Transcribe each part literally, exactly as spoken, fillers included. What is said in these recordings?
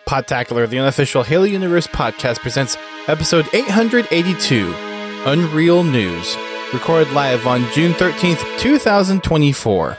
Podtacular, the unofficial Halo Universe podcast, presents episode eight hundred eighty-two, Unreal News, recorded live on June thirteenth, twenty twenty-four.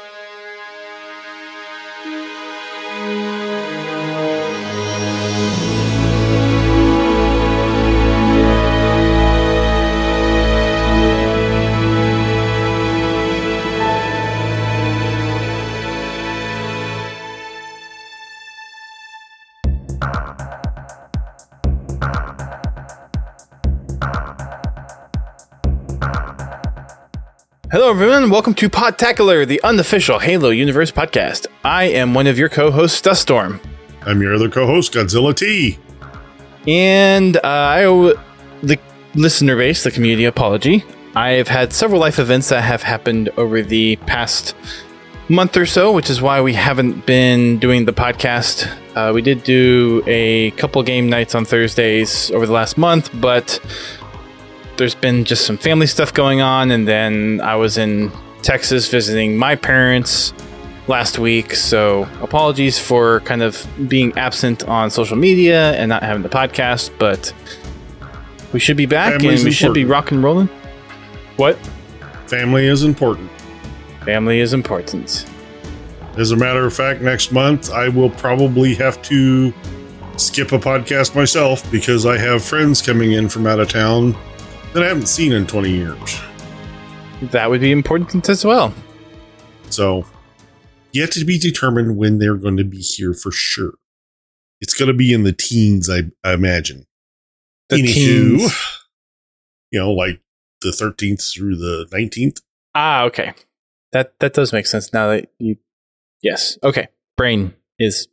Hello everyone, welcome to Podtacular, the unofficial Halo Universe podcast. I am one of your co-hosts, Duststorm. I'm your other co-host, Godzilla T. And uh, I owe the listener base, the community, apology. I've had several life events that have happened over the past month or so, which is why we haven't been doing the podcast. Uh, we did do a couple game nights on Thursdays over the last month, but there's been just some family stuff going on, and then I was in Texas visiting my parents last week, so apologies for kind of being absent on social media and not having the podcast, but we should be back. Family's and we important. Should be rock and rolling. What? Family is important. Family is important. As a matter of fact, next month I will probably have to skip a podcast myself because I have friends coming in from out of town that I haven't seen in twenty years. That would be important as well. So, yet to be determined when they're going to be here for sure. It's going to be in the teens, I, I imagine. The teens. You know, like the thirteenth through the nineteenth. Ah, okay. That that does make sense now that you... Yes. Okay. Brain is...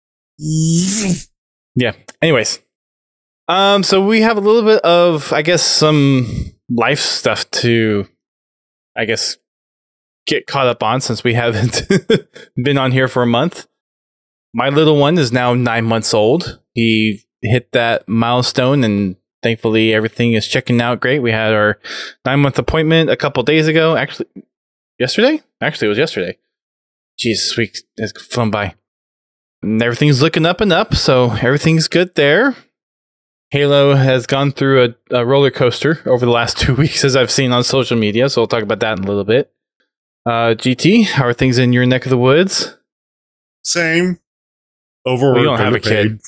Yeah. Anyways. Um, so we have a little bit of, I guess, some life stuff to, I guess, get caught up on since we haven't been on here for a month. My little one is now nine months old. He hit that milestone, and thankfully everything is checking out great. We had our nine-month appointment a couple days ago. Actually, yesterday? Actually, it was yesterday. Jesus, week has flown by. And everything's looking up and up, so everything's good there. Halo has gone through a, a roller coaster over the last two weeks, as I've seen on social media, so we'll talk about that in a little bit. Uh, G T, how are things in your neck of the woods? Same. Overworked. We don't have a kid.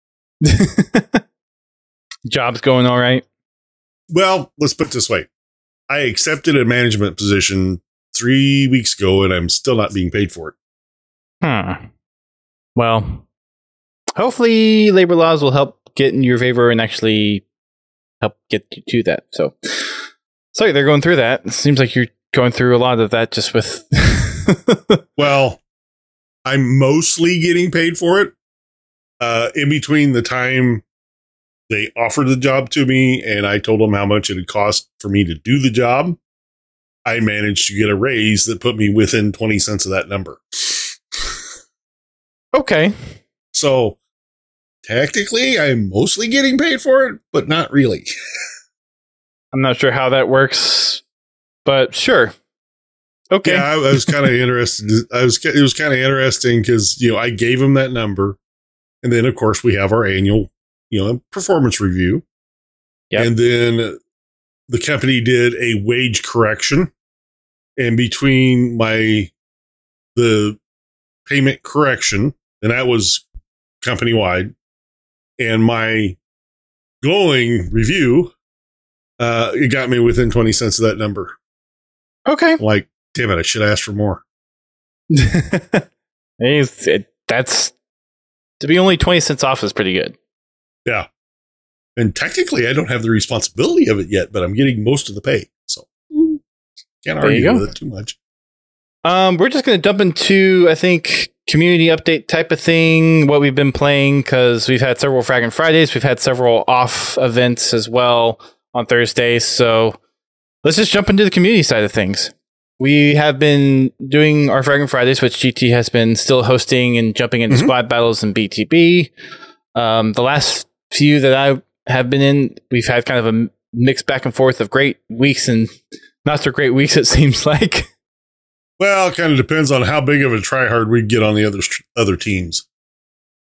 Job's going all right? Well, let's put it this way. I accepted a management position three weeks ago, and I'm still not being paid for it. Hmm. Well, hopefully labor laws will help get in your favor and actually help get you to that. So, sorry, they're going through that. It seems like you're going through a lot of that just with... Well, I'm mostly getting paid for it. Uh, in between the time they offered the job to me and I told them how much it would cost for me to do the job, I managed to get a raise that put me within twenty cents of that number. Okay. So, technically, I'm mostly getting paid for it, but not really. I'm not sure how that works, but sure. Okay. Yeah, I, I was kind of interested. I was. It was kind of interesting because, you know, I gave him that number, and then of course we have our annual, you know, performance review. Yeah. And then the company did a wage correction, and between my the payment correction, and that was company wide, and my glowing review, uh, it got me within twenty cents of that number. Okay. Like, damn it, I should ask for more. it, that's, to be only twenty cents off is pretty good. Yeah. And technically, I don't have the responsibility of it yet, but I'm getting most of the pay. So, can't argue with it too much. Um, we're just going to jump into, I think, community update type of thing, what we've been playing, because we've had several Fragging Fridays. We've had several off events as well on Thursdays. So let's just jump into the community side of things. We have been doing our Fragging Fridays, which G T has been still hosting and jumping into mm-hmm. squad battles and B T B. Um, the last few that I have been in, we've had kind of a mix back and forth of great weeks and not so great weeks, it seems like. Well, it kind of depends on how big of a tryhard we get on the other other teams.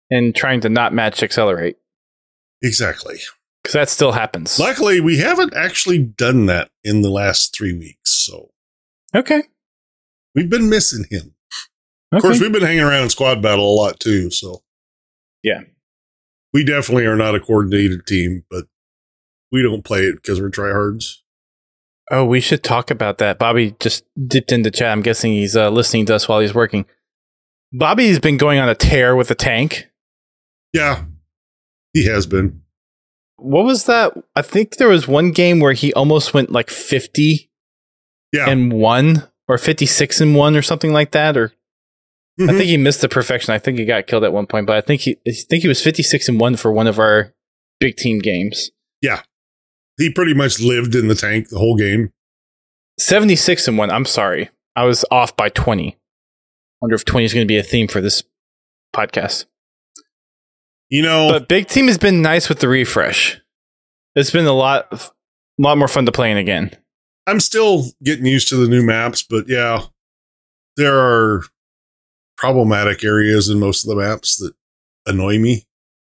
and trying to not match accelerate. Exactly. Because that still happens. Luckily, we haven't actually done that in the last three weeks. So, okay. We've been missing him. Of Okay. course, we've been hanging around in squad battle a lot too. So, yeah. We definitely are not a coordinated team, but we don't play it because we're tryhards. Oh, we should talk about that. Bobby just dipped into chat. I'm guessing he's uh, listening to us while he's working. Bobby's been going on a tear with the tank. Yeah, he has been. What was that? I think there was one game where he almost went like fifty yeah. and one, or fifty-six and one, or something like that. Or mm-hmm. I think he missed the perfection. I think he got killed at one point, but I think he, I think he was fifty-six and one for one of our big team games. Yeah, he pretty much lived in the tank the whole game. seventy-six and one. I'm sorry, I was off by twenty. Wonder if twenty is going to be a theme for this podcast. You know, but big team has been nice with the refresh. It's been a lot, a lot more fun to play in again. I'm still getting used to the new maps, but yeah, there are problematic areas in most of the maps that annoy me.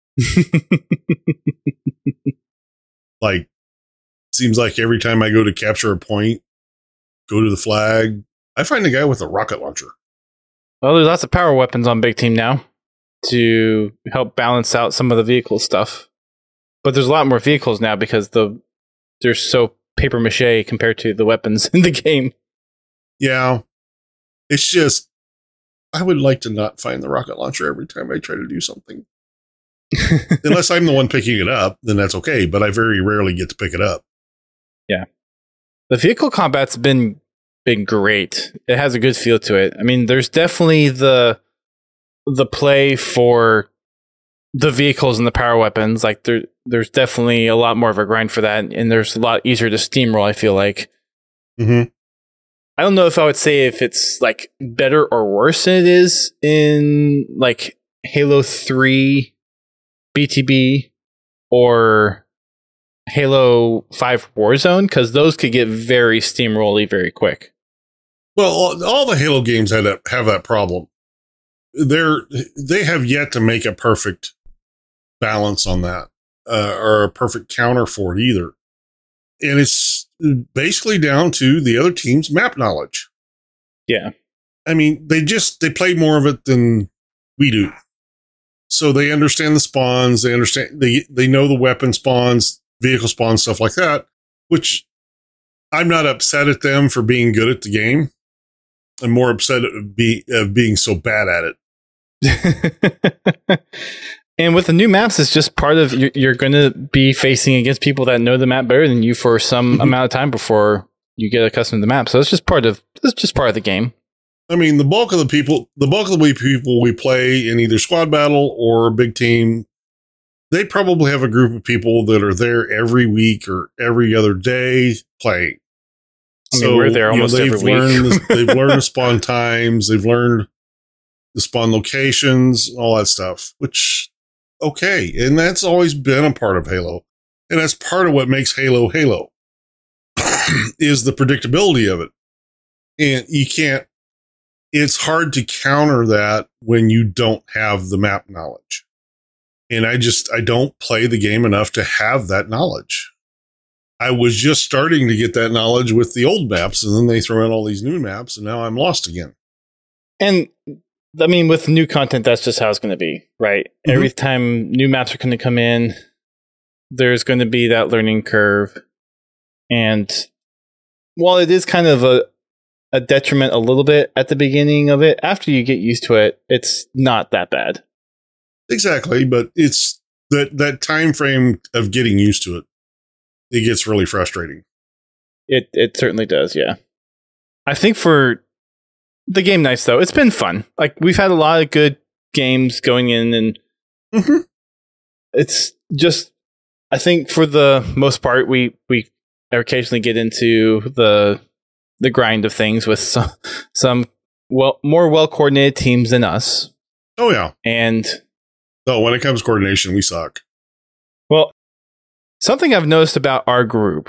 Like, seems like every time I go to capture a point, go to the flag, I find a guy with a rocket launcher. Well, there's lots of power weapons on big team now to help balance out some of the vehicle stuff. But there's a lot more vehicles now because the they're so paper mache compared to the weapons in the game. Yeah. It's just, I would like to not find the rocket launcher every time I try to do something. Unless I'm the one picking it up, then that's okay. But I very rarely get to pick it up. Yeah. The vehicle combat's been been great. It has a good feel to it. I mean, there's definitely the the play for the vehicles and the power weapons. Like there, there's definitely a lot more of a grind for that, and there's a lot easier to steamroll, I feel like. Mm-hmm. I don't know if I would say if it's like better or worse than it is in like Halo three B T B or Halo five Warzone, because those could get very steamrolly very quick. Well, all, all the Halo games had that, have that problem. They're they have yet to make a perfect balance on that, uh, or a perfect counter for it either. And it's basically down to the other team's map knowledge. Yeah. I mean, they just, they play more of it than we do. So they understand the spawns, they understand, they, they know the weapon spawns, vehicle spawns, stuff like that, which I'm not upset at them for being good at the game. I'm more upset at be, of being so bad at it. And with the new maps, it's just part of you're, you're going to be facing against people that know the map better than you for some mm-hmm. amount of time before you get accustomed to the map. So it's just part of it's just part of the game. I mean, the bulk of the people, the bulk of the people we play in either squad battle or big team, they probably have a group of people that are there every week or every other day playing. I mean, so, we're there almost you know, every week. the, they've learned the spawn times. They've learned the spawn locations, all that stuff, which, okay. And that's always been a part of Halo. And that's part of what makes Halo Halo is the predictability of it. And you can't, it's hard to counter that when you don't have the map knowledge. And I just, I don't play the game enough to have that knowledge. I was just starting to get that knowledge with the old maps, and then they throw in all these new maps, and now I'm lost again. And I mean, with new content, that's just how it's going to be, right? Mm-hmm. Every time new maps are going to come in, there's going to be that learning curve. And while it is kind of a, a detriment a little bit at the beginning of it, after you get used to it, it's not that bad. Exactly, but it's that, that time frame of getting used to it. It gets really frustrating. It it certainly does, yeah. I think for the game nights, though, it's been fun. Like, we've had a lot of good games going in, and mm-hmm. it's just, I think for the most part, we, we occasionally get into the the grind of things with some, some well more well-coordinated teams than us. Oh, yeah. And oh, when it comes to coordination, we suck. Well, something I've noticed about our group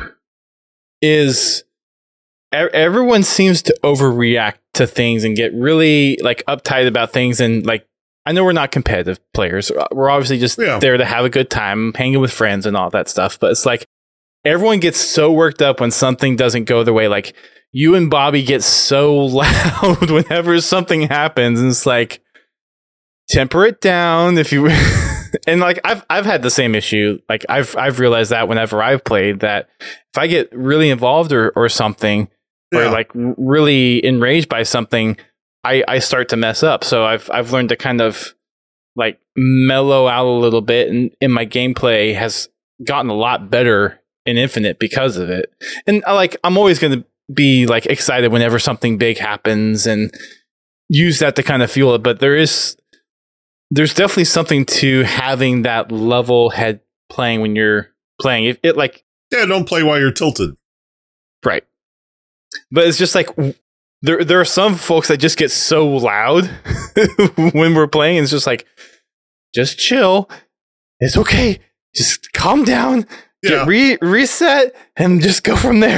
is e- everyone seems to overreact to things and get really like uptight about things and like I know we're not competitive players. We're obviously just yeah. there to have a good time, hanging with friends and all that stuff. But it's like everyone gets so worked up when something doesn't go their way. Like you and Bobby get so loud whenever something happens, and it's like temper it down if you. And like I've I've had the same issue. Like I've I've realized that whenever I've played, that if I get really involved or or something, yeah. or like really enraged by something, I, I start to mess up. So I've I've learned to kind of like mellow out a little bit, and, and my gameplay has gotten a lot better in Infinite because of it. And I like I'm always going to be like excited whenever something big happens and use that to kind of fuel it. But there is there's definitely something to having that level head playing when you're playing it. It like yeah, don't play while you're tilted, right? But it's just like. There, there are some folks that just get so loud when we're playing. It's just like, just chill. It's okay. Just calm down. Yeah. Get re- reset and just go from there.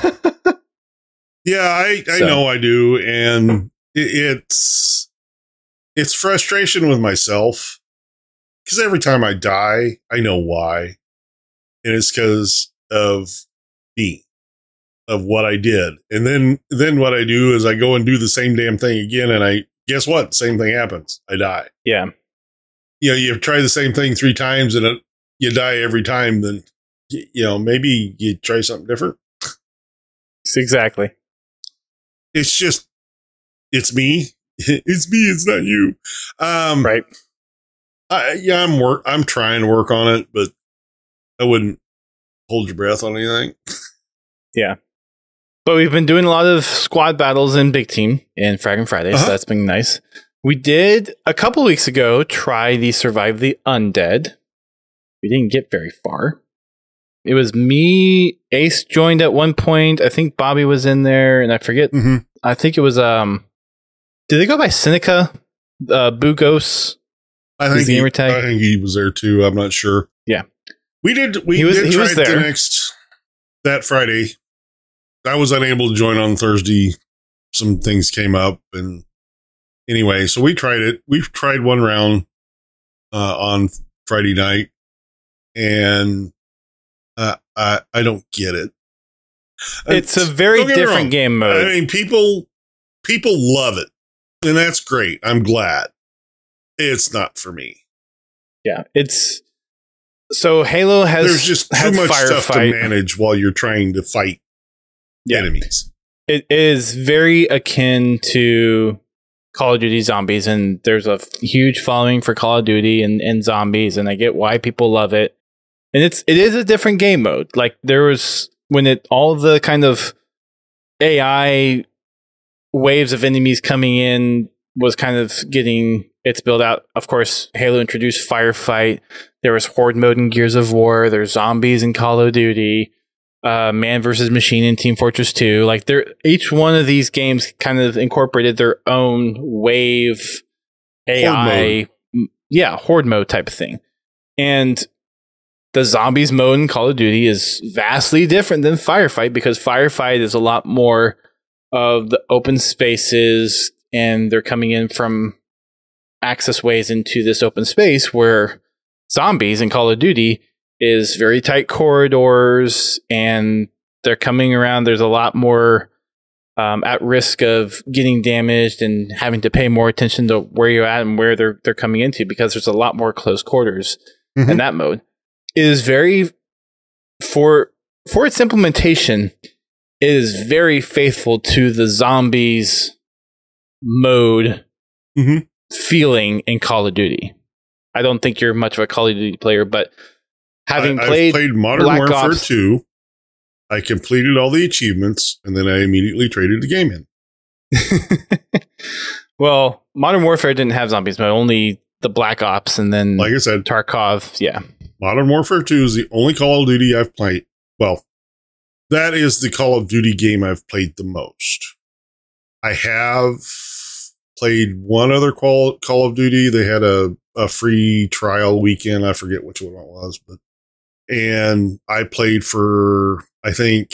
yeah, I, I so. know I do, and it, it's it's frustration with myself because every time I die, I know why, and it's because of me. Of what I did. And then, then what I do is I go and do the same damn thing again. And I guess what? Same thing happens. I die. Yeah. You know, you try the same thing three times and it, you die every time. Then, you know, maybe you try something different. Exactly. It's just, it's me. It's me. It's not you. Um, right. I, yeah, I'm work. I'm trying to work on it, but I wouldn't hold your breath on anything. Yeah. But we've been doing a lot of squad battles in Big Team and Fragging Friday, uh-huh. so that's been nice. We did, a couple weeks ago, try the Survive the Undead. We didn't get very far. It was me, Ace joined at one point, I think Bobby was in there, and I forget, mm-hmm. I think it was, um, did they go by Seneca? Uh, Bugos? I think, he, I think he was there too, I'm not sure. Yeah. We did, we was, did try it the next, that Friday. I was unable to join on Thursday. Some things came up, and anyway, so we tried it. We tried one round uh, on Friday night, and uh, I I don't get it. It's a very different game mode. I mean, people people love it, and that's great. I'm glad. It's not for me. Yeah, it's so Halo has. There's just too much stuff to manage while you're trying to fight. Yeah. Enemies. It is very akin to Call of Duty Zombies, and there's a huge following for Call of Duty and, and Zombies, and I get why people love it. And it's it is a different game mode. Like there was when it all the kind of A I waves of enemies coming in was kind of getting its build out. Of course, Halo introduced Firefight. There was Horde mode in Gears of War. There's Zombies in Call of Duty. Uh, Man versus Machine in Team Fortress two. Like they're each one of these games kind of incorporated their own wave A I, horde yeah, horde mode type of thing. And the Zombies mode in Call of Duty is vastly different than Firefight because Firefight is a lot more of the open spaces, and they're coming in from access ways into this open space, where Zombies in Call of Duty is very tight corridors, and they're coming around. There's a lot more um, at risk of getting damaged and having to pay more attention to where you're at and where they're they're coming into, because there's a lot more close quarters mm-hmm. in that mode. It is very for for its implementation. It is very faithful to the Zombies mode mm-hmm. feeling in Call of Duty. I don't think you're much of a Call of Duty player, but having I, played, I've played Modern Black Warfare Ops, two, I completed all the achievements, and then I immediately traded the game in. Well, Modern Warfare didn't have Zombies mode, only the Black Ops, and then like I said, Tarkov. Yeah, Modern Warfare two is the only Call of Duty I've played. Well, that is the Call of Duty game I've played the most. I have played one other Call, Call of Duty. They had a, a free trial weekend. I forget which one it was, but and I played for, I think,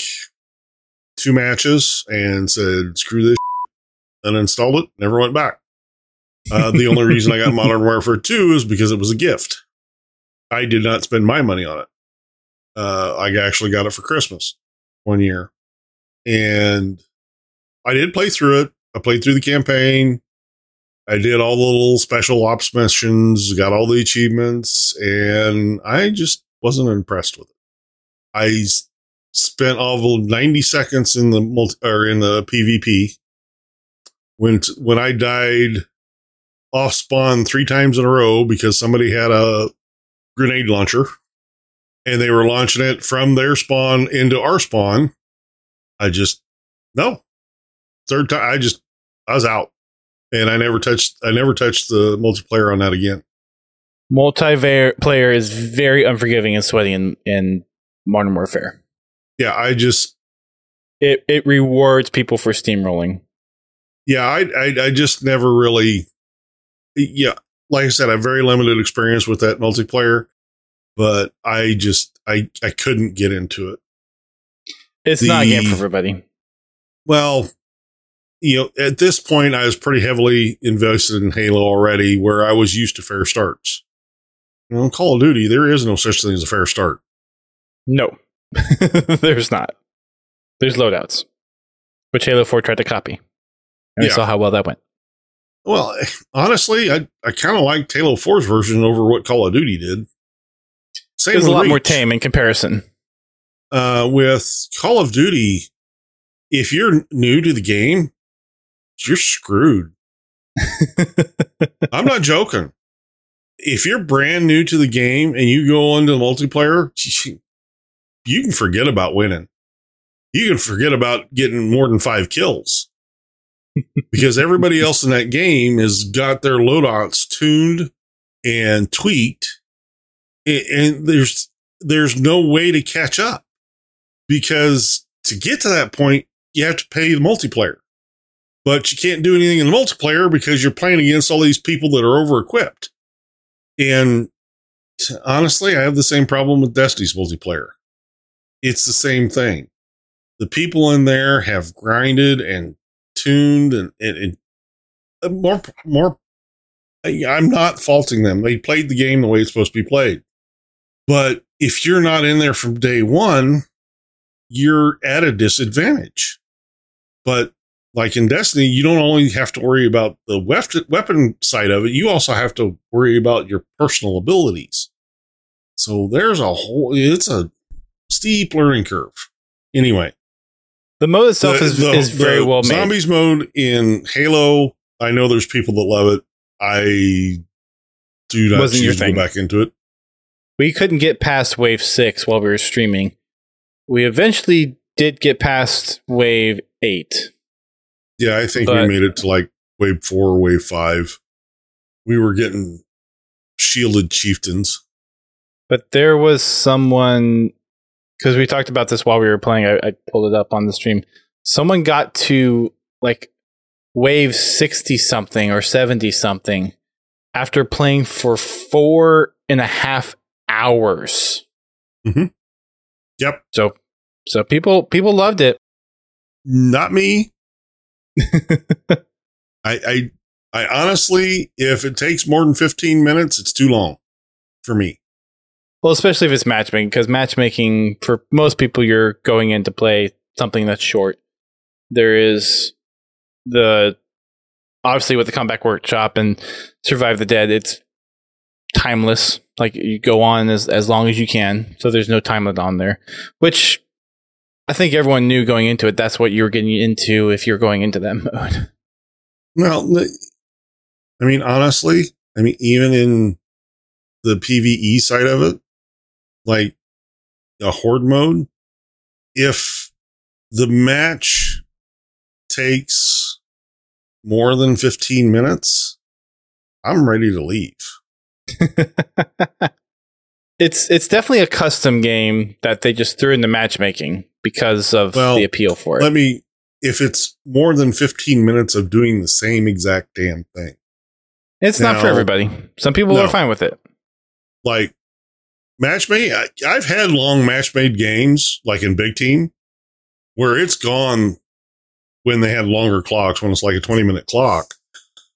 two matches and said, screw this, shit, uninstalled it, never went back. Uh, the only reason I got Modern Warfare two is because it was a gift. I did not spend my money on it. Uh, I actually got it for Christmas one year. And I did play through it. I played through the campaign. I did all the little special ops missions, got all the achievements, and I just wasn't impressed with it. I s- spent all the ninety seconds in the multi, or in the PvP. When t- when I died off spawn three times in a row because somebody had a grenade launcher and they were launching it from their spawn into our spawn, I just no. Third time, I just I was out. And I never touched. I never touched the multiplayer on that again. Multiplayer is very unforgiving and sweaty in, in Modern Warfare. Yeah, I just it it rewards people for steamrolling. Yeah, I I, I just never really. Yeah, like I said, I have very limited experience with that multiplayer, but I just I I couldn't get into it. It's the, not a game for everybody. Well. You know, at this point, I was pretty heavily invested in Halo already, where I was used to fair starts. You know, in Call of Duty, there is no such thing as a fair start. No, there's not. There's loadouts, which Halo four tried to copy. And yeah. We saw how well that went. Well, honestly, I, I kind of liked Halo four's version over what Call of Duty did. Same it was a lot Reach. More tame in comparison. Uh, with Call of Duty, if you're new to the game, you're screwed. I'm not joking. If you're brand new to the game and you go into the multiplayer, you can forget about winning. You can forget about getting more than five kills because everybody else in that game has got their loadouts tuned and tweaked, and there's there's no way to catch up because to get to that point, you have to pay the multiplayer. But you can't do anything in the multiplayer because you're playing against all these people that are over-equipped. And honestly, I have the same problem with Destiny's multiplayer. It's the same thing. The people in there have grinded and tuned and, and, and more, more. I'm not faulting them. They played the game the way it's supposed to be played. But if you're not in there from day one, you're at a disadvantage. But like in Destiny, you don't only have to worry about the weapon side of it, you also have to worry about your personal abilities. So there's a whole, it's a steep learning curve. Anyway. The mode itself the, is, the, is very the well made. Zombies mode in Halo, I know there's people that love it. I do not Wasn't choose to go back into it. We couldn't get past wave six while we were streaming. We eventually did get past wave eight. Yeah, I think but, we made it to like wave four or wave five. We were getting shielded chieftains. But there was someone, because we talked about this while we were playing, I, I pulled it up on the stream. Someone got to like wave sixty something or seventy something after playing for four and a half hours. Mm-hmm. Yep. So, so people people loved it. Not me. I, I, I honestly, if it takes more than fifteen minutes, it's too long for me. Well, especially if it's matchmaking, because matchmaking for most people, you're going in to play something that's short. There is the obviously with the Comeback Workshop and Survive the Dead, it's timeless. Like you go on as as long as you can, so there's no time limit on there, which I think everyone knew going into it. That's what you were getting into if you're going into that mode. Well, I mean, honestly, I mean, even in the PvE side of it, like a horde mode, if the match takes more than fifteen minutes, I'm ready to leave. it's it's definitely a custom game that they just threw in the matchmaking because of well, the appeal for it. Let me, if it's more than fifteen minutes of doing the same exact damn thing. It's now, not for everybody. Some people no, are fine with it. Like matchmade, I, I've had long match-made games, like in Big Team, where it's gone when they had longer clocks, when it's like a twenty minute clock.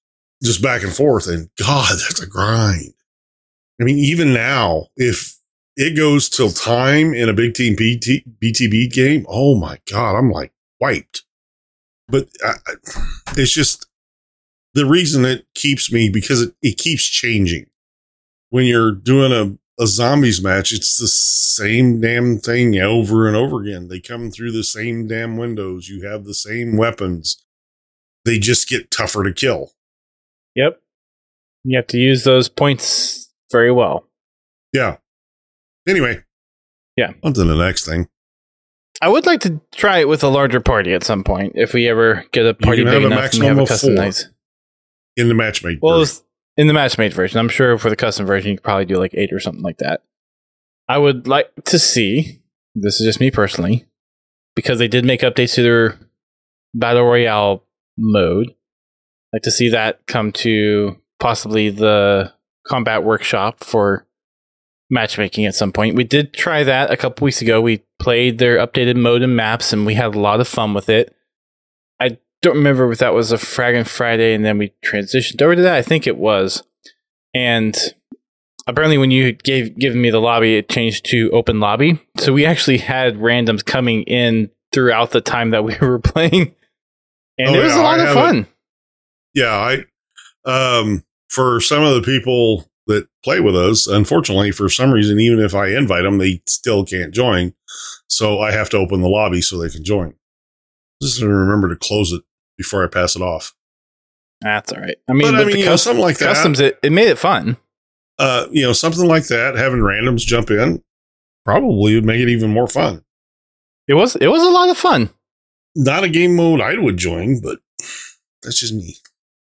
just back and forth. And God, that's a grind. I mean, even now, if it goes till time in a big team B T B game, oh my God, I'm like wiped. But I, it's just the reason it keeps me because it, it keeps changing. When you're doing a, a zombies match, it's the same damn thing over and over again. They come through the same damn windows. You have the same weapons. They just get tougher to kill. Yep. You have to use those points very well. Yeah. Anyway. Yeah. On to the next thing. I would like to try it with a larger party at some point if we ever get a party big enough and we have a custom night. In the match-made well, version. In the match-made version. I'm sure for the custom version, you could probably do like eight or something like that. I would like to see, this is just me personally, because they did make updates to their Battle Royale mode. I'd like to see that come to possibly the Combat Workshop for matchmaking at some point. We did try that a couple weeks ago. We played their updated mode and maps, and we had a lot of fun with it. I don't remember if that was a Fraggin' Friday, and then we transitioned over to that. I think it was. And apparently when you gave given me the lobby, it changed to open lobby. So we actually had randoms coming in throughout the time that we were playing. And oh, it was yeah, a lot I of fun. A, yeah, I um for some of the people that play with us, unfortunately, for some reason, even if I invite them, they still can't join. So I have to open the lobby so they can join. Just to remember to close it before I pass it off. That's all right. I mean, but, I mean, the custom, know, something like that, customs, it, it made it fun. Uh, you know, something like that, having randoms jump in, probably would make it even more fun. It was, it was a lot of fun. Not a game mode I would join, but that's just me.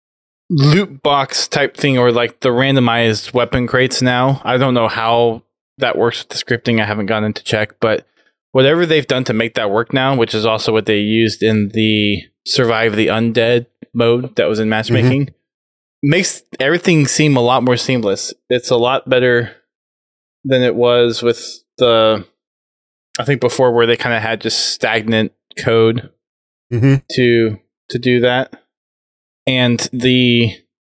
Loot box type thing, or like the randomized weapon crates now. I don't know how that works with the scripting. I haven't gone into check, but whatever they've done to make that work now, which is also what they used in the Survive the Undead mode that was in matchmaking, mm-hmm. makes everything seem a lot more seamless. It's a lot better than it was with the, I think before, where they kind of had just stagnant code mm-hmm. to to do that. And the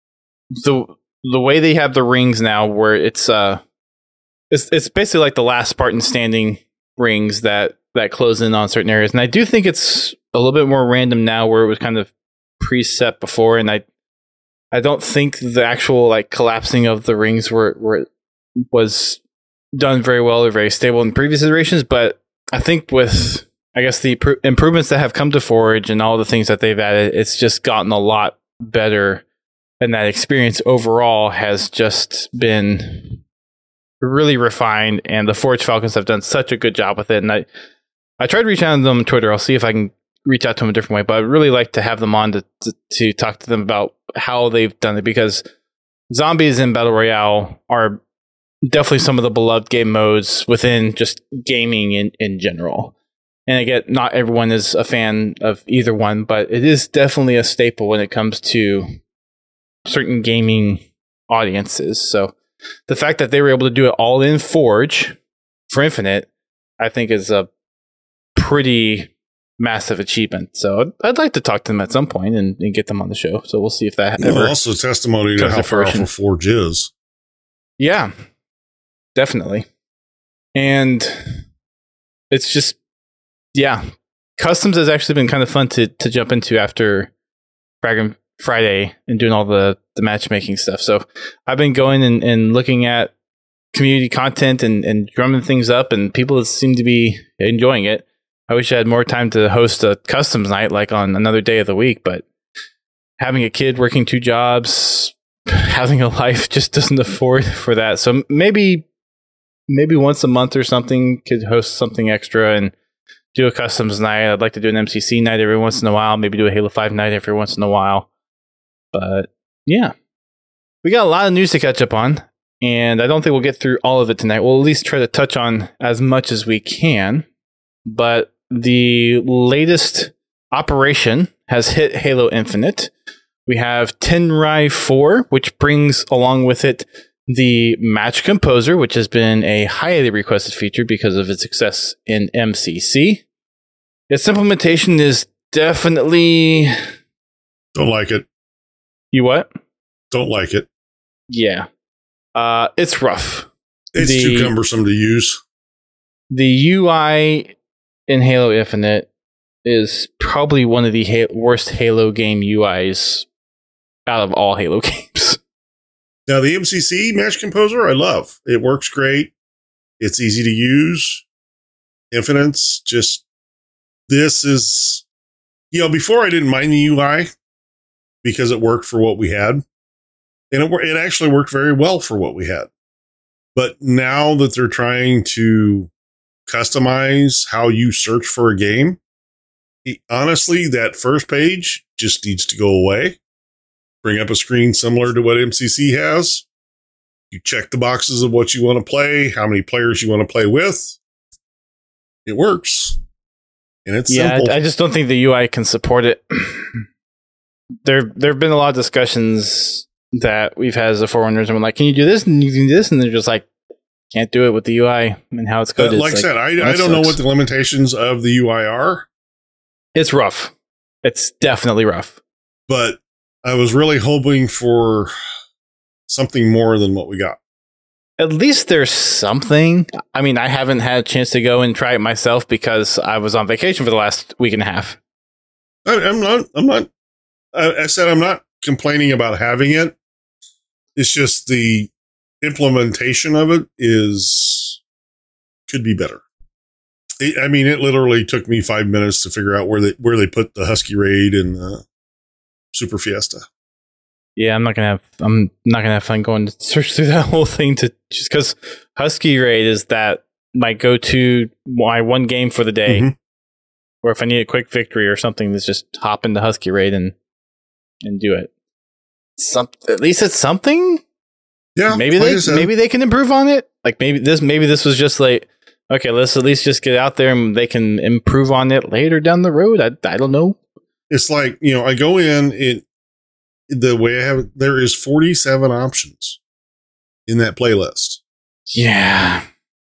the the way they have the rings now, where it's uh it's it's basically like the last Spartan standing rings that that close in on certain areas. And I do think it's a little bit more random now, where it was kind of preset before. And I I don't think the actual like collapsing of the rings were were was done very well or very stable in previous iterations. But I think with I guess the pr- improvements that have come to Forge and all the things that they've added, it's just gotten a lot better, and that experience overall has just been really refined, and the Forge Falcons have done such a good job with it. And I, I tried to reach out to them on Twitter. I'll see if I can reach out to them a different way, but I'd really like to have them on to, to, to talk to them about how they've done it, because zombies in Battle Royale are definitely some of the beloved game modes within just gaming in, in general. And I get not everyone is a fan of either one, but it is definitely a staple when it comes to certain gaming audiences. So the fact that they were able to do it all in Forge for Infinite, I think is a pretty massive achievement. So I'd like to talk to them at some point and, and get them on the show. So we'll see if that well, ever also testimony to how powerful Forge is. Yeah, definitely. And it's just, yeah, customs has actually been kind of fun to to jump into after Fraggin' Friday and doing all the, the matchmaking stuff. So I've been going and, and looking at community content and, and drumming things up, and people seem to be enjoying it. I wish I had more time to host a customs night like on another day of the week, but having a kid, working two jobs, having a life just doesn't afford for that. So maybe maybe once a month or something could host something extra and do a customs night. I'd like to do an M C C night every once in a while, maybe do a Halo five night every once in a while. But yeah, we got a lot of news to catch up on, and I don't think we'll get through all of it tonight. We'll at least try to touch on as much as we can. But the latest operation has hit Halo Infinite. We have Tenrai four, which brings along with it the Match Composer, which has been a highly requested feature because of its success in M C C. Its implementation is definitely... Don't like it. You what? Don't like it. Yeah. Uh, it's rough. It's the, too cumbersome to use. The U I in Halo Infinite is probably one of the ha- worst Halo game U Is out of all Halo games. Now, the M C C Match Composer, I love. It works great. It's easy to use. Infinite's just, this is, you know, before I didn't mind the U I because it worked for what we had. And it, it actually worked very well for what we had. But now that they're trying to customize how you search for a game, it, honestly, that first page just needs to go away. Bring up a screen similar to what M C C has. You check the boxes of what you want to play, how many players you want to play with. It works. And it's yeah, simple. I, I just don't think the U I can support it. there there have been a lot of discussions that we've had as the Forerunners, and we're like, can you do this? And you can do this? And they're just like, can't do it with the U I and how it's coded. Uh, like I said, I, I don't know what the limitations of the U I are. It's rough. It's definitely rough. But I was really hoping for something more than what we got. At least there's something. I mean, I haven't had a chance to go and try it myself because I was on vacation for the last week and a half. I, I'm not, I'm not, I, I said I'm not complaining about having it. It's just the implementation of it is, could be better. It, I mean, it literally took me five minutes to figure out where they, where they put the Husky Raid and the Super Fiesta. Yeah, I'm not gonna have. I'm not gonna have fun going to search through that whole thing to just because Husky Raid is that my go-to, my one game for the day. Mm-hmm. Or if I need a quick victory or something, let's just hop into Husky Raid and and do it. Some at least it's something. Yeah, maybe they maybe they can improve on it. Like maybe this maybe this was just like, okay, let's at least just get out there and they can improve on it later down the road. I I don't know. It's like, you know, I go in it. The way I have it, there is forty-seven options in that playlist. Yeah.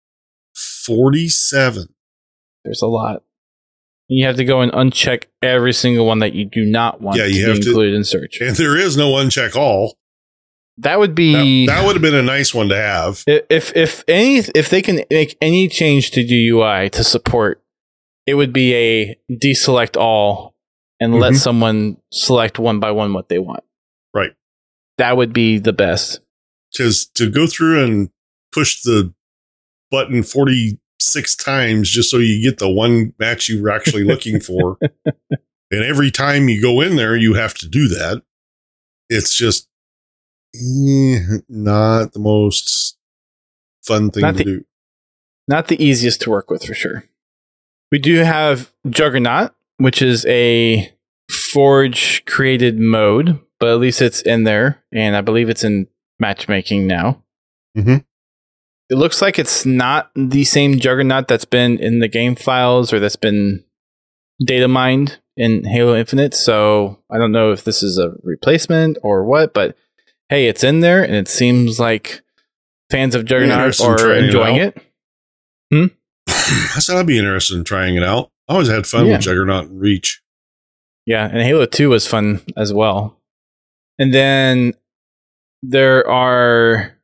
forty-seven. There's a lot. You have to go and uncheck every single one that you do not want yeah, you to have be included to, in search. And there is no uncheck all. That would be that, that would have been a nice one to have. If if any if they can make any change to the U I to support, it would be a deselect all and mm-hmm. let someone select one by one what they want. Right. That would be the best. Because to go through and push the button forty-six times just so you get the one match you were actually looking for. And every time you go in there, you have to do that. It's just eh, not the most fun thing not to the, do. Not the easiest to work with, for sure. We do have Juggernaut, which is a Forge created mode. But at least it's in there, and I believe it's in matchmaking now. Mm-hmm. It looks like it's not the same Juggernaut that's been in the game files or that's been data mined in Halo Infinite, so I don't know if this is a replacement or what, but hey, it's in there, and it seems like fans of Juggernaut are enjoying it. it. Hmm? I said I'd be interested in trying it out. I always had fun yeah. with Juggernaut and Reach. Yeah, and Halo two was fun as well. And then there are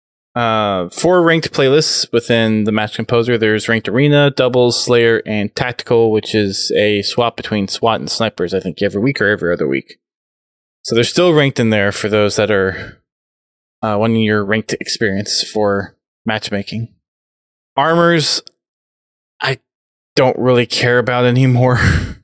uh, four ranked playlists within the Match Composer. There's Ranked Arena, Doubles, Slayer, and Tactical, which is a swap between SWAT and Snipers, I think, every week or every other week. So they're still ranked in there for those that are uh, wanting your ranked experience for matchmaking. Armors, I don't really care about anymore.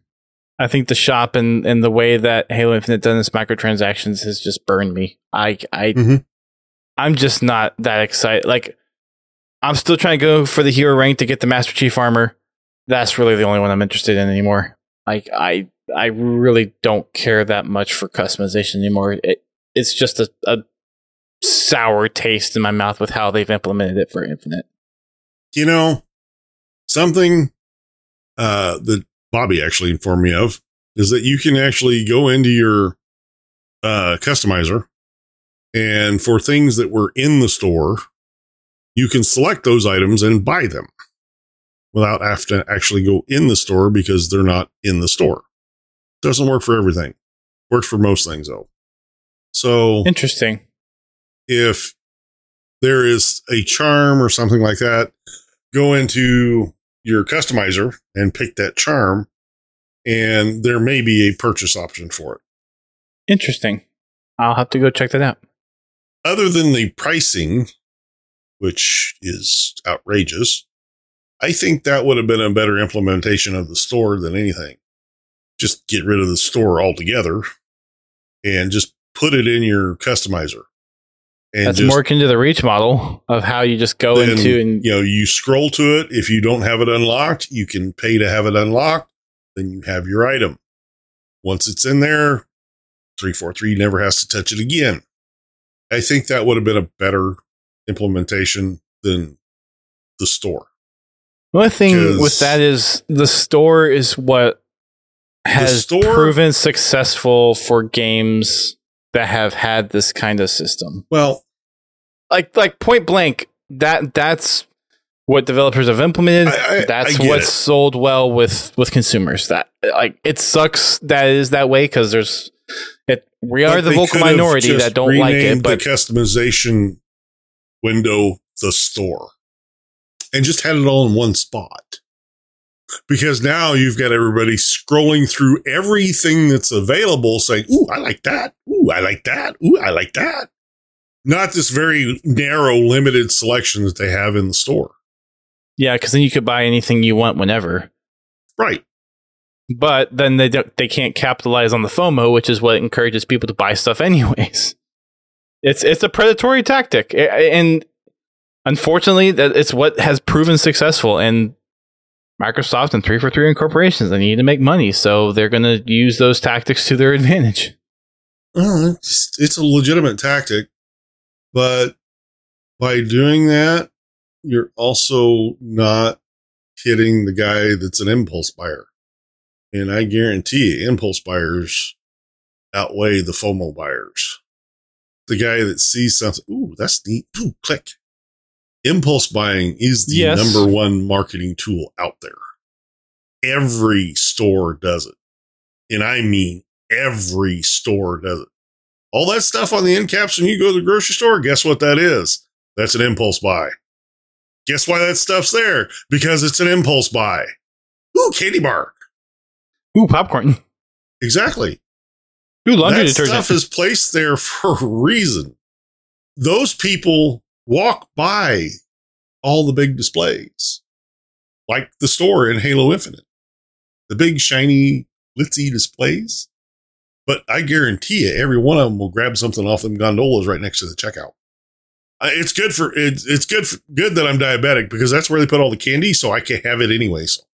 I think the shop and, and the way that Halo Infinite does its microtransactions has just burned me. I I mm-hmm. I'm just not that excited. Like, I'm still trying to go for the hero rank to get the Master Chief armor. That's really the only one I'm interested in anymore. Like, I I really don't care that much for customization anymore. It it's just a, a sour taste in my mouth with how they've implemented it for Infinite. You know, something uh, that Bobby actually informed me of is that you can actually go into your uh, customizer, and for things that were in the store, you can select those items and buy them without having to actually go in the store because they're not in the store. Doesn't work for everything. Works for most things though. So interesting. If there is a charm or something like that, go into your customizer and pick that charm, and there may be a purchase option for it. Interesting. I'll have to go check that out. Other than the pricing, which is outrageous, I think that would have been a better implementation of the store than anything. Just get rid of the store altogether and just put it in your customizer. And That's just, more akin to the Reach model of how you just go then, into and you know, you scroll to it. If you don't have it unlocked, you can pay to have it unlocked. Then you have your item. Once it's in there, three forty-three never has to touch it again. I think that would have been a better implementation than the store. The only thing with that is the store is what has store, proven successful for games that have had this kind of system. Well, like like Point Blank, that that's what developers have implemented. I, I, that's I what's it. sold well with with consumers. That like it sucks that it is that way because there's it. We are but the vocal minority that don't like it. But the customization window, the store, and just had it all in one spot. Because now you've got everybody scrolling through everything that's available saying, ooh, I like that. Ooh, I like that. Ooh, I like that. Not this very narrow, limited selection that they have in the store. Yeah, because then you could buy anything you want whenever. Right. But then they don't, they can't capitalize on the FOMO, which is what encourages people to buy stuff anyways. It's it's a predatory tactic. And unfortunately, that it's what has proven successful. And Microsoft and three forty-three and corporations, they need to make money, so they're going to use those tactics to their advantage. Well, it's, it's a legitimate tactic, but by doing that, you're also not hitting the guy that's an impulse buyer. And I guarantee you, impulse buyers outweigh the FOMO buyers. The guy that sees something, ooh, that's neat, ooh, click. Impulse buying is the yes. number one marketing tool out there. Every store does it. And I mean, every store does it. All that stuff on the end caps when you go to the grocery store, guess what that is? That's an impulse buy. Guess why that stuff's there? Because it's an impulse buy. Ooh, candy bar. Ooh, popcorn. Exactly. Ooh, laundry that detergent. stuff is placed there for a reason. Those people walk by all the big displays, like the store in Halo Infinite, the big shiny glitzy displays. But I guarantee you, every one of them will grab something off them gondolas right next to the checkout. It's good for it's it's good for, good that I'm diabetic because that's where they put all the candy, so I can't have it anyway. So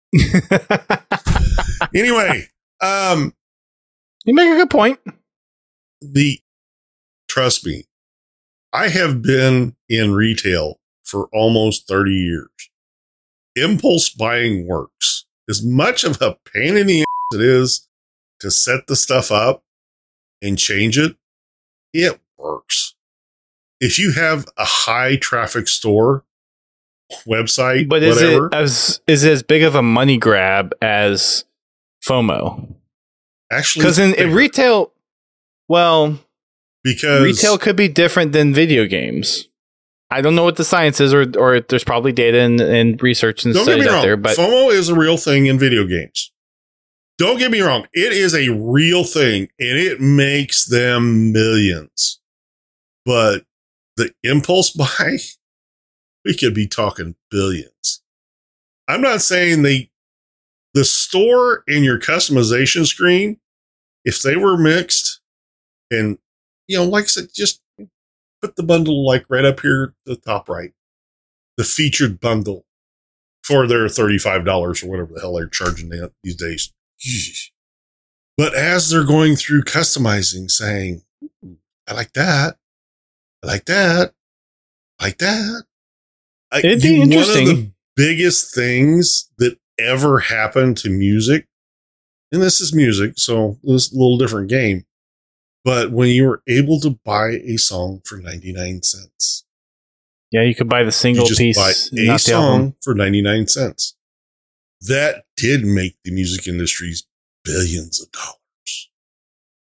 anyway, um, you make a good point. The trust me. I have been in retail for almost thirty years. Impulse buying works. As much of a pain in the ass it is to set the stuff up and change it, it works. If you have a high traffic store, website, but is whatever, it as is it as big of a money grab as FOMO? Actually, because in, in retail, well. Because retail could be different than video games. I don't know what the science is, or or there's probably data and, and research and studies out there. But FOMO is a real thing in video games. Don't get me wrong; it is a real thing, and it makes them millions. But the impulse buy, we could be talking billions. I'm not saying they, the store and your customization screen, if they were mixed and you know, like I said, just put the bundle like right up here at the top right. The featured bundle for their thirty-five dollars or whatever the hell they're charging these days. But as they're going through customizing, saying, I like that. I like that. I like that. It'd be interesting. One of the biggest things that ever happened to music, and this is music, so it's a little different game. But when you were able to buy a song for ninety-nine cents. Yeah, you could buy the single you just piece. Buy a not song for ninety-nine cents. That did make the music industries billions of dollars.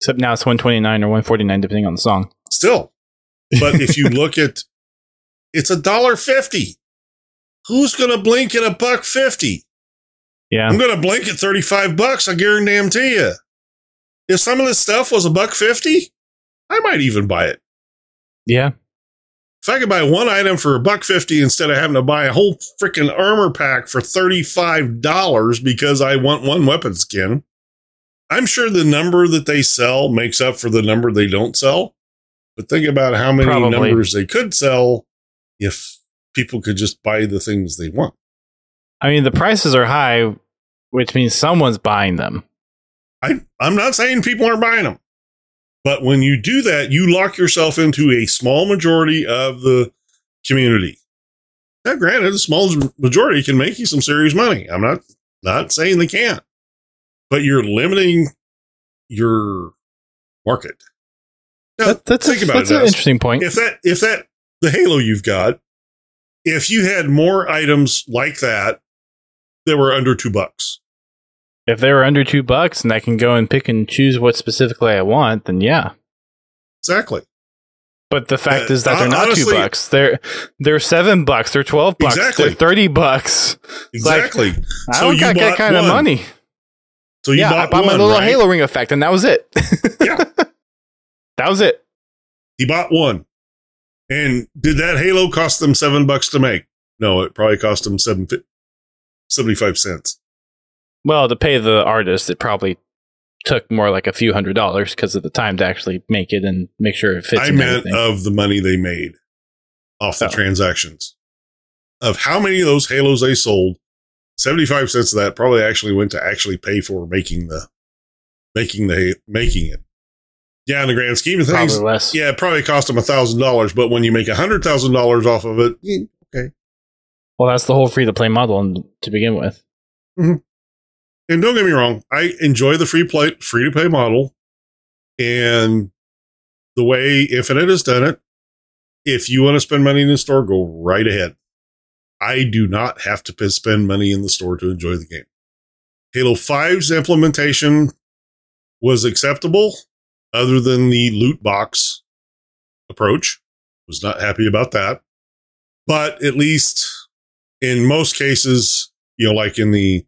Except now it's one twenty-nine or one forty-nine, depending on the song. Still. But if you look at, it's a dollar fifty. Who's going to blink at a buck fifty? Yeah. I'm going to blink at thirty-five bucks. I guarantee you. If some of this stuff was a buck fifty, I might even buy it. Yeah. If I could buy one item for a buck fifty instead of having to buy a whole freaking armor pack for thirty-five dollars because I want one weapon skin, I'm sure the number that they sell makes up for the number they don't sell. But think about how many Probably. numbers they could sell if people could just buy the things they want. I mean, the prices are high, which means someone's buying them. I, I'm not saying people aren't buying them. But when you do that, you lock yourself into a small majority of the community. Now, granted, a small majority can make you some serious money. I'm not, not saying they can't. But you're limiting your market. Now, that, that's think a, about that's it, an interesting point. If that, if that, the Halo you've got, if you had more items like that that were under two bucks. If they were under two bucks and I can go and pick and choose what specifically I want, then yeah. Exactly. But the fact uh, is that they're not honestly, two bucks. They're they're seven bucks. They're twelve bucks. Exactly. They're thirty bucks. Exactly. Like, I so don't got that kind one. of money. So you yeah, bought I bought one, my little right? Halo ring effect, and that was it. Yeah. That was it. He bought one. And did that Halo cost them seven bucks to make? No, it probably cost them seven, seventy-five cents. Well, to pay the artist, it probably took more like a few hundred dollars because of the time to actually make it and make sure it fits. I meant everything. Of the money they made off the oh. transactions. Of how many of those Halos they sold, seventy-five cents of that probably actually went to actually pay for making the making the making it. Yeah, in the grand scheme of things, probably less. Yeah, it probably cost them a thousand dollars. But when you make a hundred thousand dollars off of it, yeah, okay. Well, that's the whole free to play model to begin with. Mm-hmm. And don't get me wrong, I enjoy the free play, free to play model, and the way Infinite has done it. If you want to spend money in the store, go right ahead. I do not have to spend money in the store to enjoy the game. Halo five's implementation was acceptable, other than the loot box approach. Was not happy about that. But at least in most cases, you know, like in the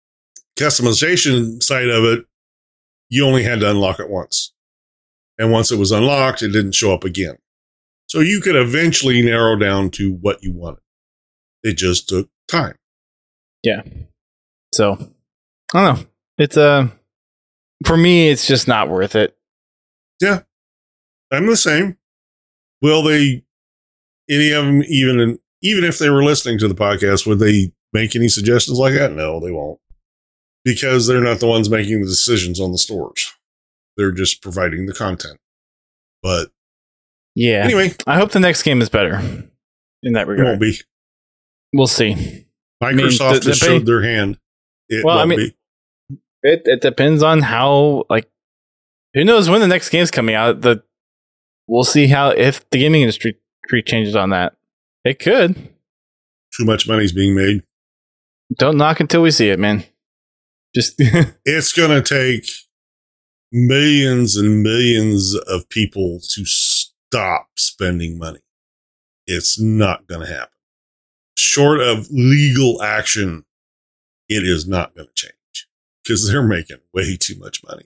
customization side of it, you only had to unlock it once. And once it was unlocked, it didn't show up again. So you could eventually narrow down to what you wanted. It just took time. Yeah. So, I don't know. It's, uh, for me, it's just not worth it. Yeah. I'm the same. Will they, any of them, even, even if they were listening to the podcast, would they make any suggestions like that? No, they won't. Because they're not the ones making the decisions on the stores. They're just providing the content. But yeah. Anyway, I hope the next game is better in that regard. It won't be. We'll see. Microsoft I mean, the, the has showed their hand. It well, won't I mean, be. It it depends on how, like, who knows when the next game's coming out. The we'll see how if the gaming industry changes on that. It could. Too much money's being made. Don't knock until we see it, man. Just it's going to take millions and millions of people to stop spending money. It's not going to happen. Short of legal action, it is not going to change because they're making way too much money.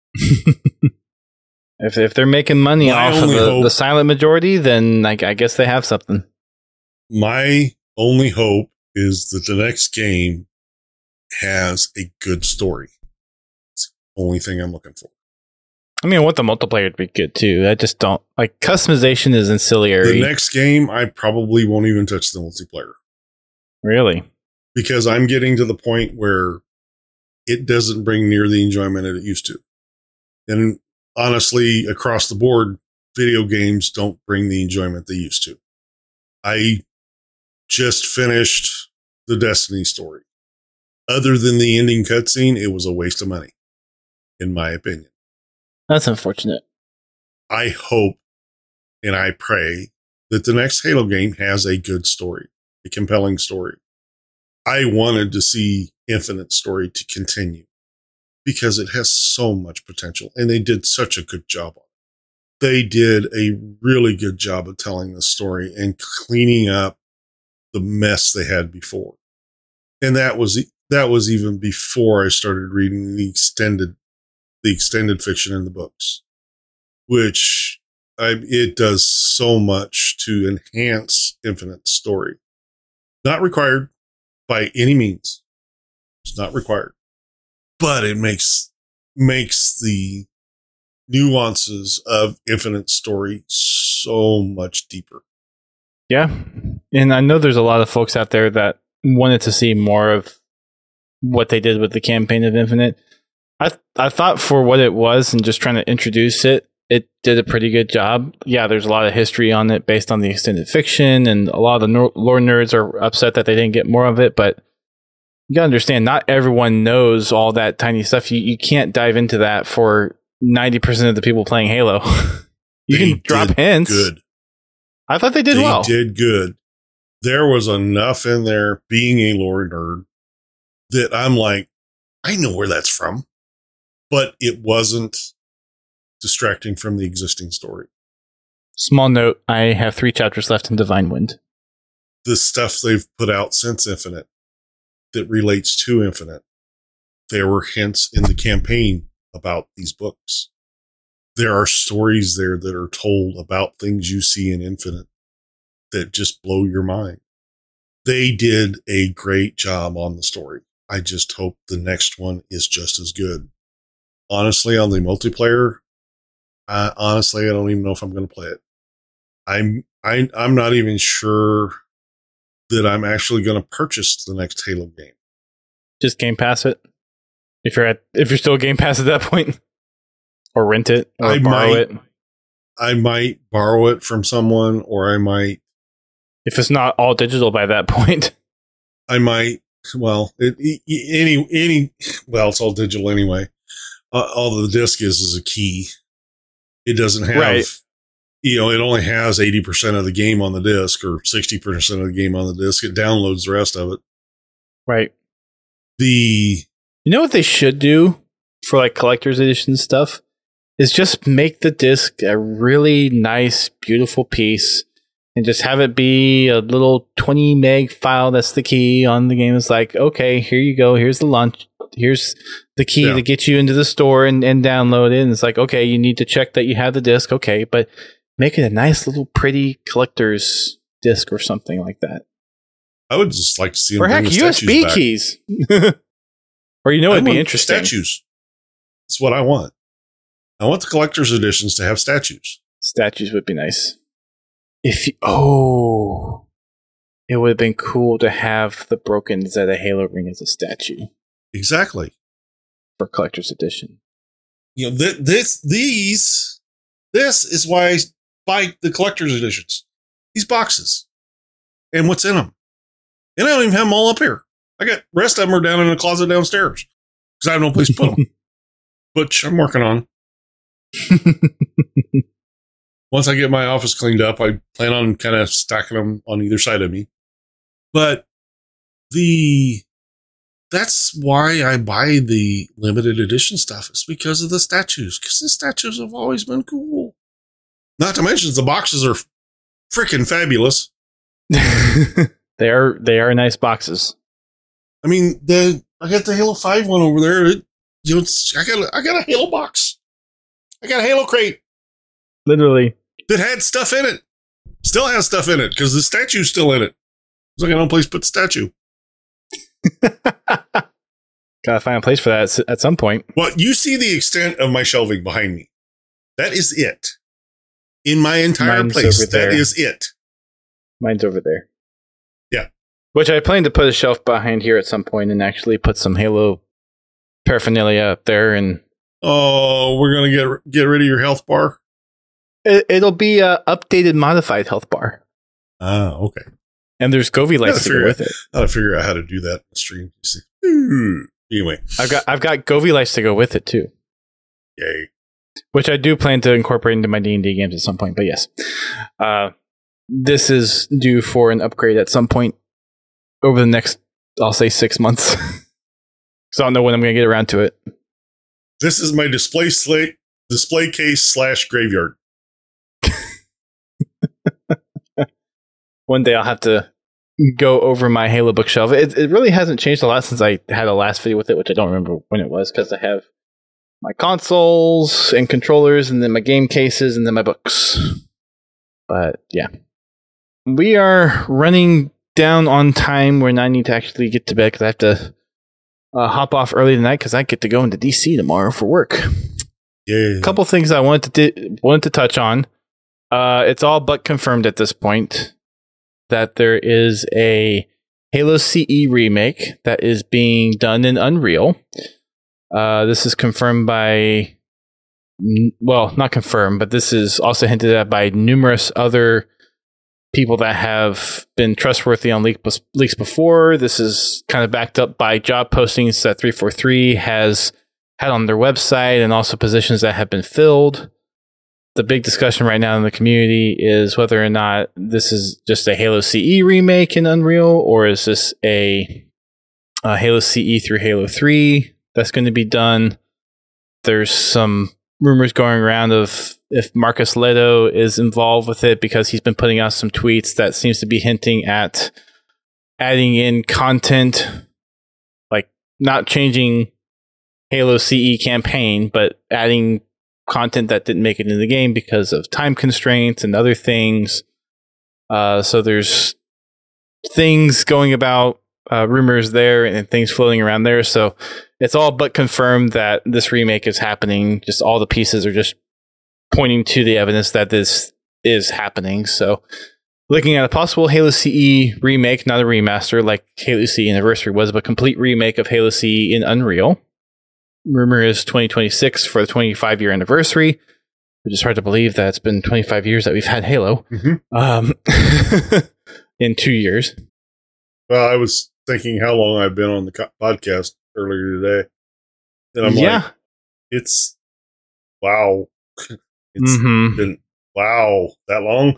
if if they're making money my off of the, hope, the silent majority, then I, I guess they have something. My only hope is that the next game has a good story. It's the only thing I'm looking for. I mean, I want the multiplayer to be good too. I just don't like customization is ancillary. The next game, I probably won't even touch the multiplayer. Really? Because I'm getting to the point where it doesn't bring near the enjoyment that it used to. And honestly, across the board, video games don't bring the enjoyment they used to. I just finished the Destiny story. Other than the ending cutscene, it was a waste of money, in my opinion. That's unfortunate. I hope and I pray that the next Halo game has a good story, a compelling story. I wanted to see Infinite's story to continue. because it has so much potential, and they did such a good job on it. They did a really good job of telling the story and cleaning up the mess they had before. And that was that was even before I started reading the extended the extended fiction in the books, which I, it does so much to enhance Infinite's story. Not required by any means. It's not required, but it makes makes the nuances of Infinite's story so much deeper. Yeah, and I know there's a lot of folks out there that wanted to see more of what they did with the campaign of Infinite. I th- I thought for what it was and just trying to introduce it, it did a pretty good job. Yeah, there's a lot of history on it based on the extended fiction, and a lot of the no- lore nerds are upset that they didn't get more of it, but you gotta understand, not everyone knows all that tiny stuff. You, you can't dive into that for ninety percent of the people playing Halo. You they can drop hints. Good. I thought they did they well. They did good. There was enough in there, being a lore nerd, that I'm like, I know where that's from. But it wasn't distracting from the existing story. Small note, I have three chapters left in Divine Wind. The stuff they've put out since Infinite that relates to Infinite, there were hints in the campaign about these books. There are stories there that are told about things you see in Infinite that just blow your mind. They did a great job on the story. I just hope the next one is just as good. Honestly, on the multiplayer, uh, honestly, I don't even know if I'm going to play it. I'm I, I'm not even sure that I'm actually going to purchase the next Halo game. Just Game Pass it. If you're at if you're still Game Pass at that point, or rent it, or I borrow might, it. I might borrow it from someone, or I might. If it's not all digital by that point, I might. Well, it, any any well, it's all digital anyway. Uh, all the disc is is a key. It doesn't have, right. You know, it only has eighty percent of the game on the disc or sixty percent of the game on the disc. It downloads the rest of it. Right. The, you know what they should do for like collector's edition stuff is just make the disc a really nice, beautiful piece and just have it be a little twenty meg file. That's the key on the game. It's like, okay, here you go. Here's the launch. Here's the key yeah. to get you into the store and, and download it. And it's like, okay, you need to check that you have the disc. Okay, but make it a nice little pretty collector's disc or something like that. I would just like to see them or heck, U S B keys. Or you know, it'd be interesting. Statues. That's what I want. I want the collector's editions to have statues. Statues would be nice. If you, oh, it would have been cool to have the broken Zeta Halo ring as a statue. Exactly. For collector's edition. You know, th- this, these, this is why I buy the collector's editions. These boxes. And what's in them. And I don't even have them all up here. I got, rest of them are down in a closet downstairs. Because I have no place to put them. Which I'm working on. Once I get my office cleaned up, I plan on kind of stacking them on either side of me. But the... That's why I buy the limited edition stuff. It's because of the statues. Because the statues have always been cool. Not to mention the boxes are freaking fabulous. they are they are nice boxes. I mean, the I got the Halo five one over there. It, you know, it's, I got a, I got a Halo box. I got a Halo crate. Literally. That had stuff in it. Still has stuff in it because the statue's still in it. It's like I don't place to put the statue. Gotta find a place for that at some point. Well, you see the extent of my shelving behind me. That is it. In my entire Mine's place, that there. Is it. Mine's over there. Yeah. Which I plan to put a shelf behind here at some point and actually put some Halo paraphernalia up there. And oh, we're gonna get get rid of your health bar. It, it'll be a updated, modified health bar. Ah, okay. And there's Govee lights to go with it. I gotta figure out how to do that in the stream. You see. Ooh. Anyway, I've got I've got Govee lights to go with it too. Yay! Which I do plan to incorporate into my D and D games at some point. But yes, uh, this is due for an upgrade at some point over the next, I'll say, six months. So I don't know when I'm going to get around to it. This is my display slate, display case slash graveyard. One day I'll have to go over my Halo bookshelf. It, it really hasn't changed a lot since I had a last video with it, which I don't remember when it was, because I have my consoles and controllers, and then my game cases, and then my books. But yeah, we are running down on time when I need to actually get to bed, because I have to uh, hop off early tonight because I get to go into D C tomorrow for work. Yeah. A couple things I wanted to di- wanted to touch on. Uh, it's all but confirmed at this point that there is a Halo C E remake that is being done in Unreal. Uh, this is confirmed by, well, not confirmed, but this is also hinted at by numerous other people that have been trustworthy on leak, leaks before. This is kind of backed up by job postings that three forty-three has had on their website, and also positions that have been filled. The big discussion right now in the community is whether or not this is just a Halo C E remake in Unreal, or is this a, a Halo C E through Halo three that's going to be done. There's some rumors going around of if Marcus Leto is involved with it, because he's been putting out some tweets that seems to be hinting at adding in content, like not changing Halo C E campaign, but adding content that didn't make it in the game because of time constraints and other things. Uh, so there's things going about, uh, rumors there, and things floating around there. So it's all but confirmed that this remake is happening. Just all the pieces are just pointing to the evidence that this is happening. So looking at a possible Halo C E remake, not a remaster like Halo C E Anniversary was, but a complete remake of Halo C E in Unreal. Rumor is twenty twenty-six for the twenty-five year anniversary, which is hard to believe that it's been twenty-five years that we've had Halo. Mm-hmm. Um, in two years. Well, I was thinking how long I've been on the co- podcast earlier today. And I'm yeah. like, it's, wow. It's mm-hmm. been, wow, that long?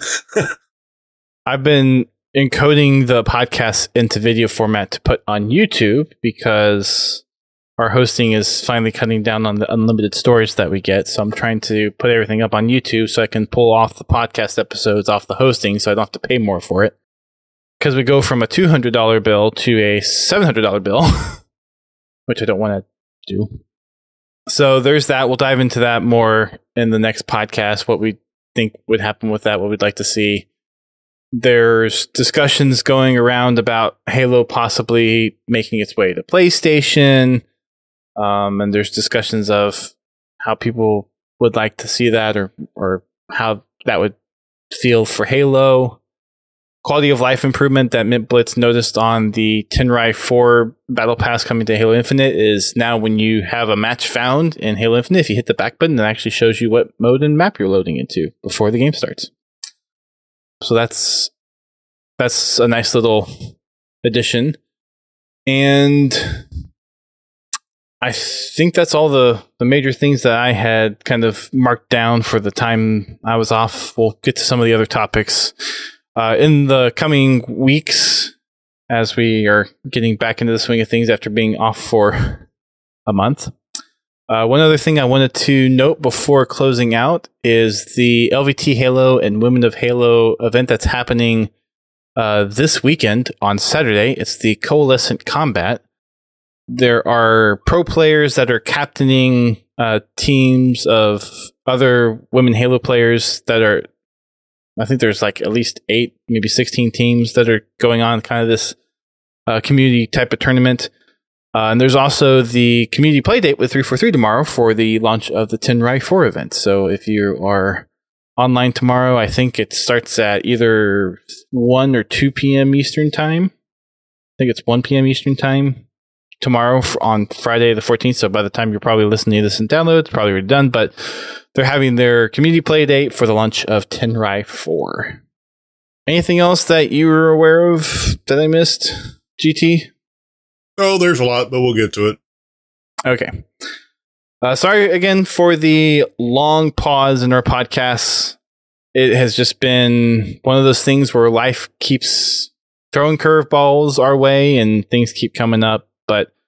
I've been encoding the podcast into video format to put on YouTube, because our hosting is finally cutting down on the unlimited storage that we get. So I'm trying to put everything up on YouTube so I can pull off the podcast episodes off the hosting, so I don't have to pay more for it. Because we go from a two hundred dollars bill to a seven hundred dollars bill, which I don't want to do. So there's that. We'll dive into that more in the next podcast, what we think would happen with that, what we'd like to see. There's discussions going around about Halo possibly making its way to PlayStation. Um, and there's discussions of how people would like to see that, or or how that would feel for Halo. Quality of life improvement that Mint Blitz noticed on the Tenrai four Battle Pass coming to Halo Infinite is now when you have a match found in Halo Infinite, if you hit the back button, it actually shows you what mode and map you're loading into before the game starts. So that's that's a nice little addition. And I think that's all the, the major things that I had kind of marked down for the time I was off. We'll get to some of the other topics uh, in the coming weeks as we are getting back into the swing of things after being off for a month. Uh, one other thing I wanted to note before closing out is the L V T Halo and Women of Halo event that's happening uh, this weekend on Saturday. It's the Coalescent Combat. There are pro players that are captaining uh, teams of other women Halo players that are, I think there's like at least eight, maybe sixteen teams that are going on kind of this uh, community type of tournament. Uh, and there's also the community play date with three forty-three tomorrow for the launch of the Tenrai four event. So if you are online tomorrow, I think it starts at either one or two p.m. Eastern time. I think it's one p.m. Eastern time tomorrow on Friday the fourteenth. So by the time you're probably listening to this and download, it's probably already done. But they're having their community play date for the launch of Tenrai four. Anything else that you were aware of that I missed, G T? Oh, there's a lot, but we'll get to it. Okay. Uh, sorry again for the long pause in our podcasts. It has just been one of those things where life keeps throwing curveballs our way and things keep coming up. But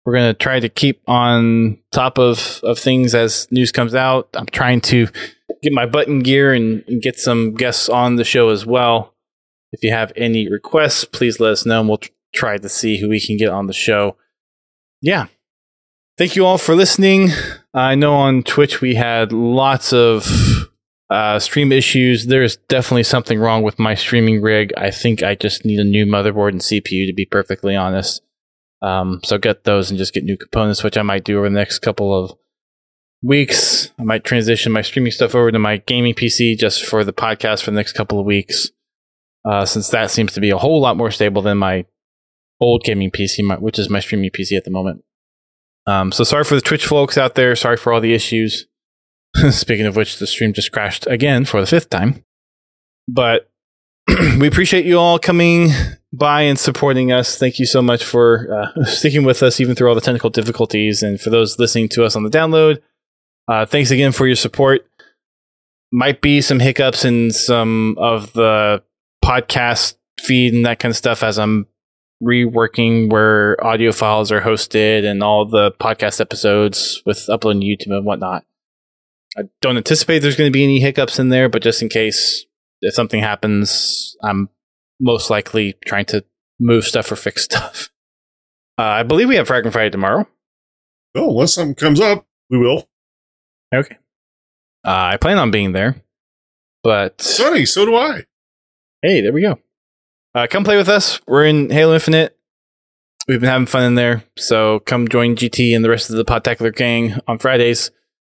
We're going to try to keep on top of, of things as news comes out. I'm trying to get my button gear and, and get some guests on the show as well. If you have any requests, please let us know, and we'll tr- try to see who we can get on the show. Yeah. Thank you all for listening. I know on Twitch we had lots of uh, stream issues. There's definitely something wrong with my streaming rig. I think I just need a new motherboard and C P U, to be perfectly honest. Um, so get those and just get new components, which I might do over the next couple of weeks. I might transition my streaming stuff over to my gaming P C just for the podcast for the next couple of weeks, uh, since that seems to be a whole lot more stable than my old gaming P C, my, which is my streaming P C at the moment. Um, so sorry for the Twitch folks out there. Sorry for all the issues. Speaking of which, the stream just crashed again for the fifth time. But we appreciate you all coming by and supporting us. Thank you so much for uh, sticking with us even through all the technical difficulties. And for those listening to us on the download, uh, thanks again for your support. Might be some hiccups in some of the podcast feed and that kind of stuff as I'm reworking where audio files are hosted and all the podcast episodes with uploading to YouTube and whatnot. I don't anticipate there's going to be any hiccups in there, but just in case if something happens, I'm most likely trying to move stuff or fix stuff. Uh, I believe we have Fragment Friday tomorrow. Oh, unless something comes up, we will. Okay. Uh, I plan on being there, but... Sunny, so do I. Hey, there we go. Uh, come play with us. We're in Halo Infinite. We've been having fun in there, so come join G T and the rest of the Podtacular gang on Fridays.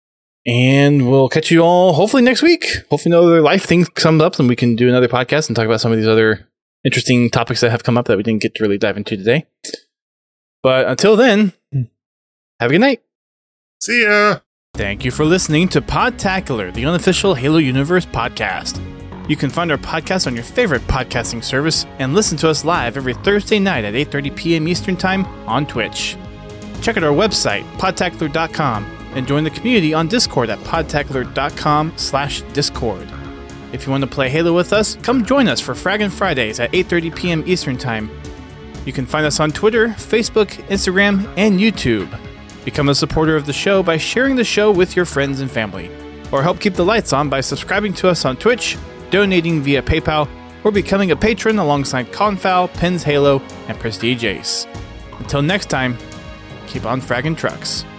And we'll catch you all hopefully next week. Hopefully another life thing comes up and we can do another podcast and talk about some of these other interesting topics that have come up that we didn't get to really dive into today. But until then, have a good night. See ya. Thank you for listening to Podtacular, the unofficial Halo Universe podcast. You can find our podcast on your favorite podcasting service and listen to us live every Thursday night at eight thirty p.m. Eastern Time on Twitch. Check out our website, podtacular dot com, and join the community on Discord at podtacular dot com slash discord. If you want to play Halo with us, come join us for Fragment Fridays at eight thirty p.m. Eastern Time. You can find us on Twitter, Facebook, Instagram, and YouTube. Become a supporter of the show by sharing the show with your friends and family, or help keep the lights on by subscribing to us on Twitch, donating via PayPal, or becoming a patron alongside Confal, Pins Halo, and Prestige Ace. Until next time, keep on fragging trucks.